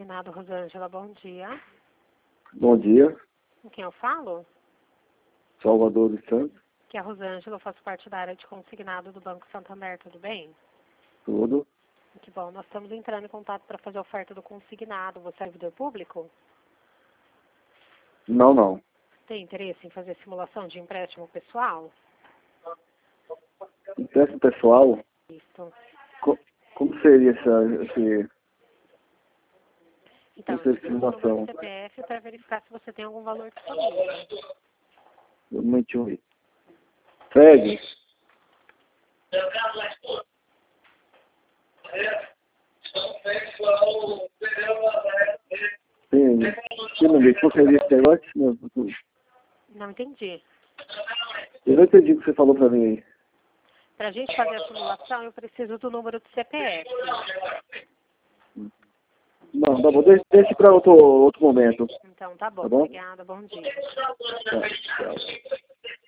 Consignado, Rosângela, bom dia. Bom dia, Com quem eu falo? Salvador dos Santos, Que é a Rosângela, eu faço parte da área de consignado do Banco Santander, tudo bem? tudo. Que bom, nós estamos entrando em contato para fazer a oferta do consignado. Você é servidor público? Não. Tem interesse em fazer simulação de empréstimo pessoal? Empréstimo pessoal, Isso. como seria esse Então, essa eu preciso do número simulação? do CPF para verificar se você tem algum valor disponível. Um momentinho aí. Fred, sim, que número? Qual seria esse negócio? Não entendi. Eu não entendi o que você falou pra mim aí. Para a gente fazer a simulação, eu preciso do número do CPF. Não, tá bom, deixe para outro momento. Então, tá bom. Tá bom? Obrigada. Bom dia. Tá, tchau.